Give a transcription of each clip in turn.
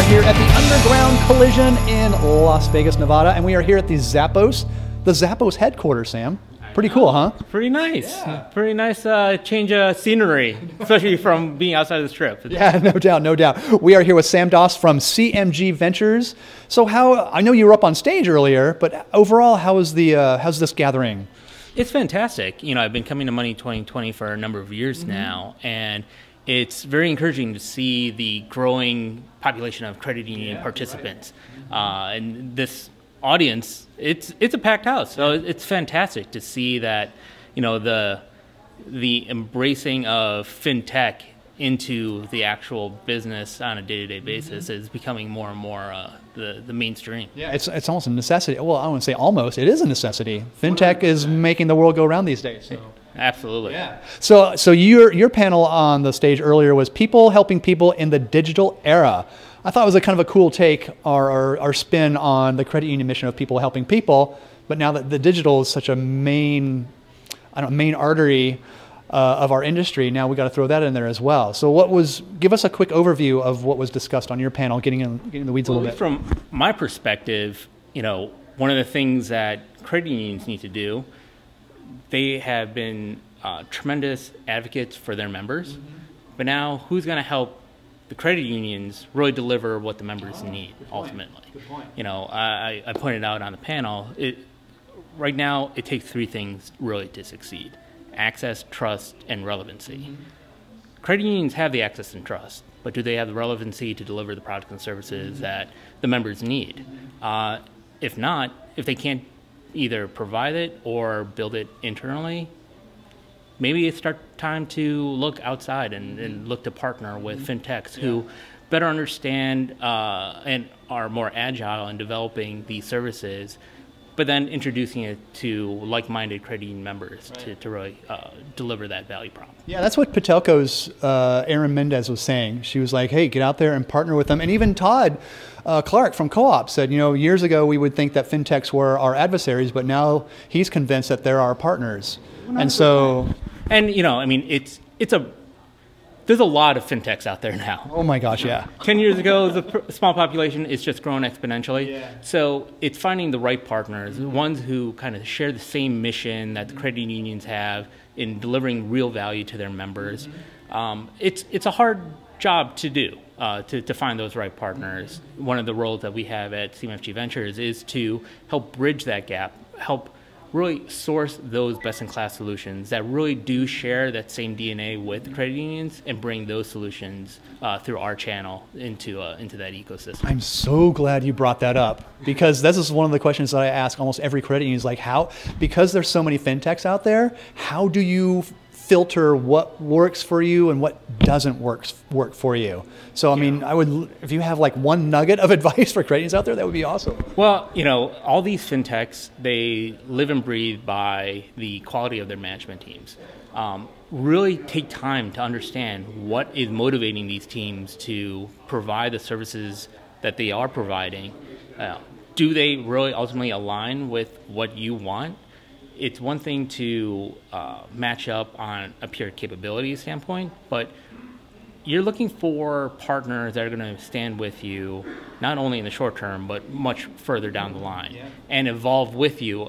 are here at the Underground Collision in Las Vegas, Nevada, and we are here at the Zappos headquarters, Sam. Pretty cool, huh? Pretty nice. Yeah. Pretty nice change of scenery, especially from being outside of the Strip. Yeah, no doubt. We are here with Sam Doss from CMG Ventures. So I know you were up on stage earlier, but overall, how's this gathering? It's fantastic. You know, I've been coming to Money 2020 for a number of years now, and it's very encouraging to see the growing population of credit union participants. And this audience, it's a packed house. So it's fantastic to see that, you know, the embracing of fintech into the actual business on a day-to-day basis is becoming more and more the mainstream. Yeah, it's almost a necessity. Well, I wouldn't say almost. It is a necessity. Fintech is making the world go around these days. So. Absolutely. Yeah. So your panel on the stage earlier was people helping people in the digital era. I thought it was a kind of a cool take, our spin on the credit union mission of people helping people. But now that the digital is such a main artery of our industry, now we got to throw that in there as well. So give us a quick overview of what was discussed on your panel, getting in the weeds a little bit. From my perspective, you know, one of the things that credit unions need to do, they have been tremendous advocates for their members, but now who's going to help the credit unions really deliver what the members need ultimately? Good point. You know, I pointed out on the panel, right now it takes three things really to succeed: access, trust, and relevancy. Credit unions have the access and trust, but do they have the relevancy to deliver the products and services that the members need? If not, if they can't either provide it or build it internally, maybe it's time to look outside and look to partner with fintechs who better understand and are more agile in developing these services, but then introducing it to like-minded credit union members to really deliver that value prop. Yeah, that's what Patelco's Erin Mendez was saying. She was like, hey, get out there and partner with them. And even Todd Clark from Co-op said, you know, years ago we would think that fintechs were our adversaries, but now he's convinced that they're our partners. 100%. And so... And, you know, I mean, there's a lot of fintechs out there now. Oh my gosh, yeah. 10 years ago, the small population is just growing exponentially. Yeah. So it's finding the right partners, the ones who kind of share the same mission that the credit unions have in delivering real value to their members. It's a hard job to do, to find those right partners. One of the roles that we have at CMFG Ventures is to help bridge that gap, help really source those best-in-class solutions that really do share that same DNA with the credit unions and bring those solutions through our channel into that ecosystem. I'm so glad you brought that up, because this is one of the questions that I ask almost every credit union is like, because there's so many fintechs out there, how do you filter what works for you and what doesn't work for you? So, I mean, if you have like one nugget of advice for credit unions out there, that would be awesome. Well, you know, all these fintechs, they live and breathe by the quality of their management teams. Really take time to understand what is motivating these teams to provide the services that they are providing. Do they really ultimately align with what you want? It's one thing to match up on a pure capability standpoint, but you're looking for partners that are going to stand with you, not only in the short term, but much further down the line, and evolve with you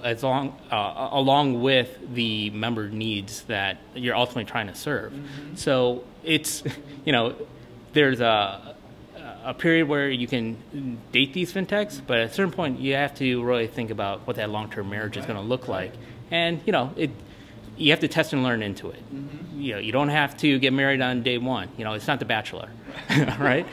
along with the member needs that you're ultimately trying to serve. So it's, you know, there's a period where you can date these fintechs, but at a certain point you have to really think about what that long-term marriage is going to look like. And, you know, you have to test and learn into it. You know, you don't have to get married on day one. You know, it's not The Bachelor, right?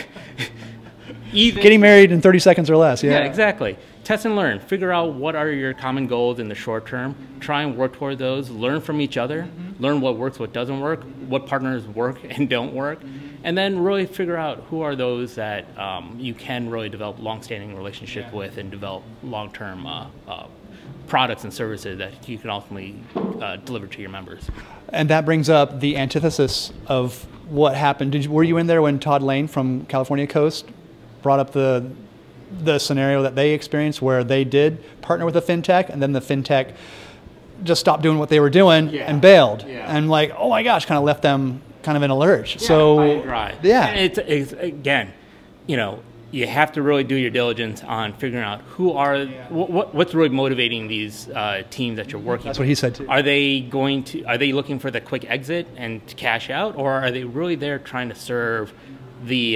Getting married in 30 seconds or less, yeah. Yeah, exactly. Test and learn. Figure out what are your common goals in the short term. Try and work toward those. Learn from each other. Learn what works, what doesn't work, what partners work and don't work. And then really figure out who are those that you can really develop long-standing relationship with and develop long-term products and services that you can ultimately deliver to your members. And that brings up the antithesis of what happened. Were you in there when Todd Lane from California Coast brought up the scenario that they experienced where they did partner with a fintech and then the fintech just stopped doing what they were doing and bailed and like, oh my gosh, kind of left them kind of in a lurch. Yeah, so, right. Yeah. And it's again, you know, you have to really do your diligence on figuring out what's really motivating these teams that you're working. That's what he said too. Are they looking for the quick exit and to cash out, or are they really there trying to serve the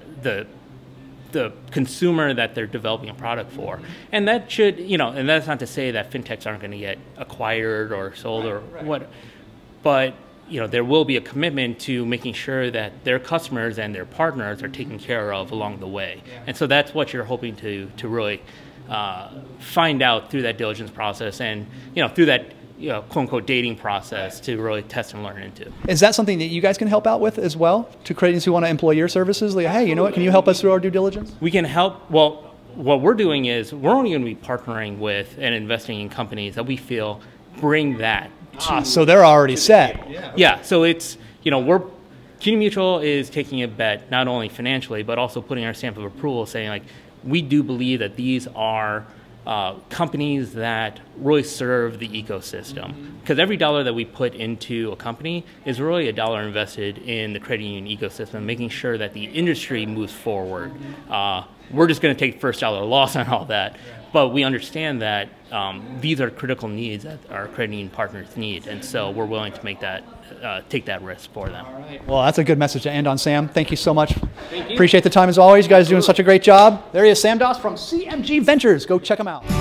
consumer that they're developing a product for? And that should, and that's not to say that fintechs aren't going to get acquired or sold what, but there will be a commitment to making sure that their customers and their partners are taken care of along the way. And so that's what you're hoping to really find out through that diligence process and, through that, quote unquote dating process to really test and learn into. Is that something that you guys can help out with as well to creators who want to employ your services? Like, hey, you know what, can you help us through our due diligence? We can help. Well, what we're doing is we're only going to be partnering with and investing in companies that we feel bring that. So they're already set. Yeah. So it's, CUNY Mutual is taking a bet not only financially, but also putting our stamp of approval saying, like, we do believe that these are companies that really serve the ecosystem. Because every dollar that we put into a company is really a dollar invested in the credit union ecosystem, making sure that the industry moves forward. We're just going to take first dollar loss on all that. But we understand that these are critical needs that our credit union partners need, and so we're willing to take that risk for them. All right. Well, that's a good message to end on, Sam. Thank you so much. Thank you. Appreciate the time as always. You guys are doing such a great job. There he is, Sam Doss from CMG Ventures. Go check him out.